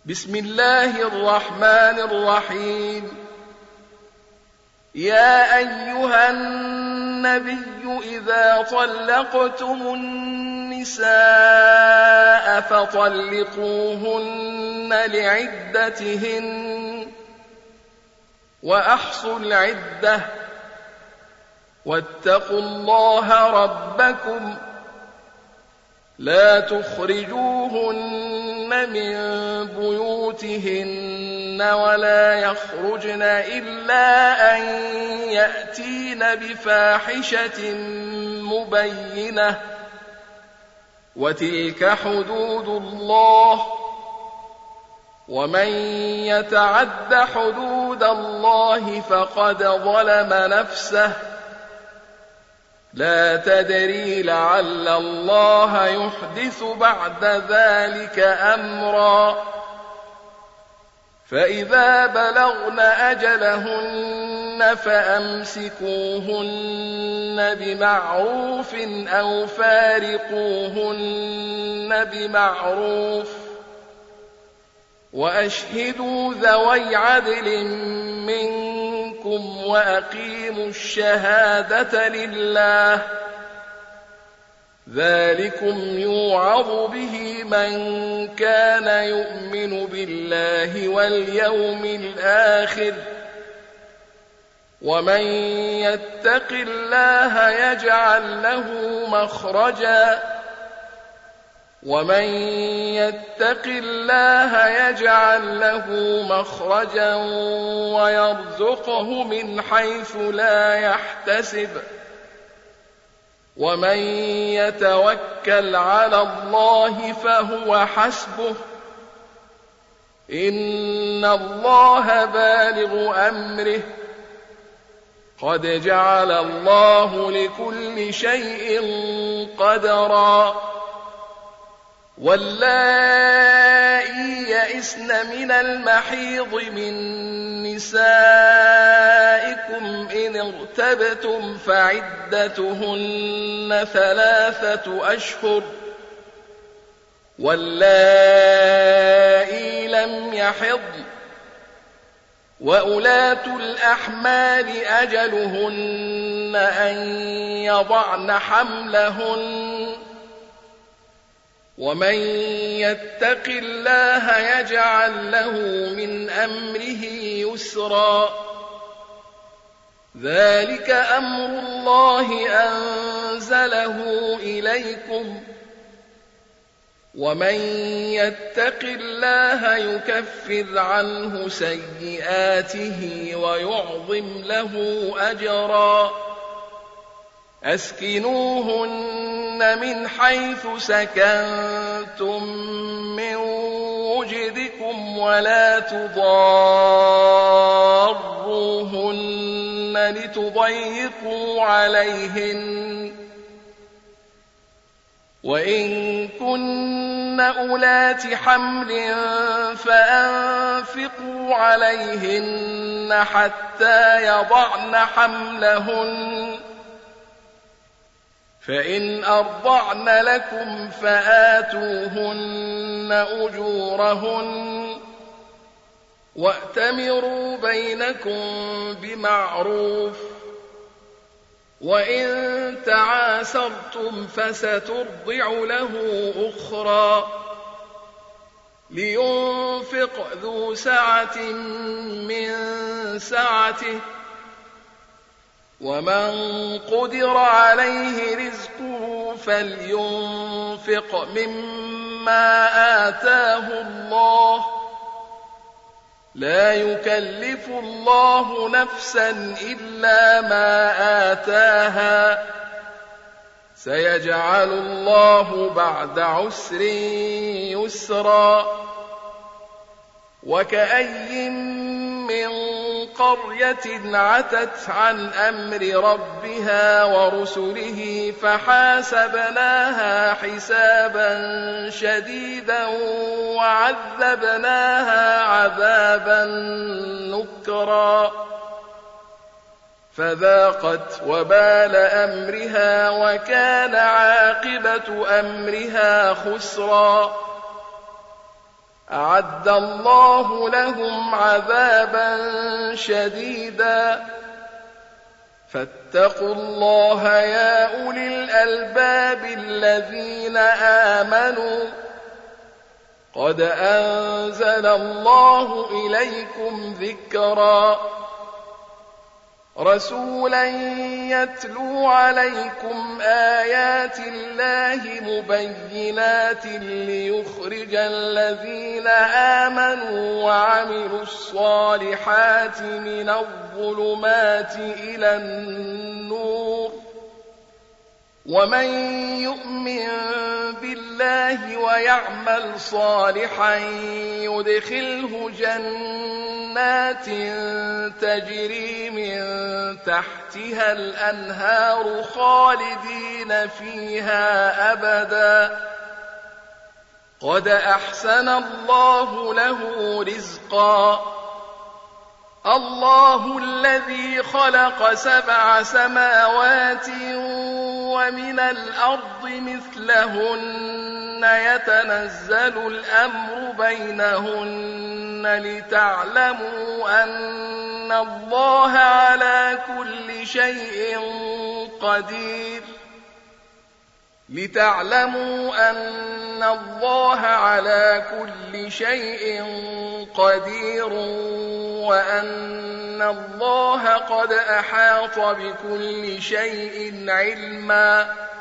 بسم الله الرحمن الرحيم. يا أيها النبي إذا طلقتم النساء فطلقوهن لعدتهن وأحصوا العدة واتقوا الله ربكم لا تخرجوهن من بيوتهن ولا يخرجن إلا أن يأتين بفاحشة مبينة وتلك حدود الله ومن يتعد حدود الله فقد ظلم نفسه لا تدري لعل الله يحدث بعد ذلك أمرا فإذا بلغن أجلهن فأمسكوهن بمعروف أو فارقوهن بمعروف وأشهدوا ذوي عدل منكم وأقيموا الشهادة لله ذلكم يوعظ به من كان يؤمن بالله واليوم الآخر ومن يتق الله يجعل له مخرجا ومن يتق الله يجعل له مخرجا ويرزقه من حيث لا يحتسب ومن يتوكل على الله فهو حسبه إن الله بالغ أمره قد جعل الله لكل شيء قدرا واللائي يئسن من المحيض من نسائكم إن ارتبتم فعدتهن 3 أشهر واللائي لم يحضن وأولاة الأحمال أجلهن أن يضعن حملهن ومن يتق الله يجعل له من أمره يسرا ذلك أمر الله أنزله إليكم ومن يتق الله يكفر عنه سيئاته ويعظم له أجرا أسكنوهن من حيث سكنتم من وجدكم ولا تضاروهن لتضيقوا عليهن وإن كن أولات حمل فأنفقوا عليهن حتى يضعن حملهن فإن أرضعن لكم فآتوهن أجورهن وأتمروا بينكم بمعروف وإن تعاسرتم فسترضع له أخرى لينفق ذو سعة من سعته ومن قدر عليه رزقه فلينفق مما آتاه الله لا يكلف الله نفسا إلا ما آتاها سيجعل الله بعد عسر يسرا وكأي من قرية عتت عن أمر ربها ورسله فحاسبناها حسابا شديدا وعذبناها عذابا نكرا فذاقت وبال أمرها وكان عاقبة أمرها خسرا أعد الله لهم عذابا شديدا فاتقوا الله يا أولي الألباب الذين آمنوا قد أنزل الله إليكم ذكرا رسولا يتلو عليكم آيات الله مبينات ليخرج الذين آمنوا وعملوا الصالحات من الظلمات إلى النور ومن يؤمن بالله ويعمل صالحا يدخله جنات تجري من تحتها الأنهار خالدين فيها أبدا قد أحسن الله له رزقا الله الذي خلق 7 سماوات ومن الأرض مثلهن يتنزل الأمر بينهن لتعلموا أن الله على كل شيء قدير وأن الله قد أحاط بكل شيء علما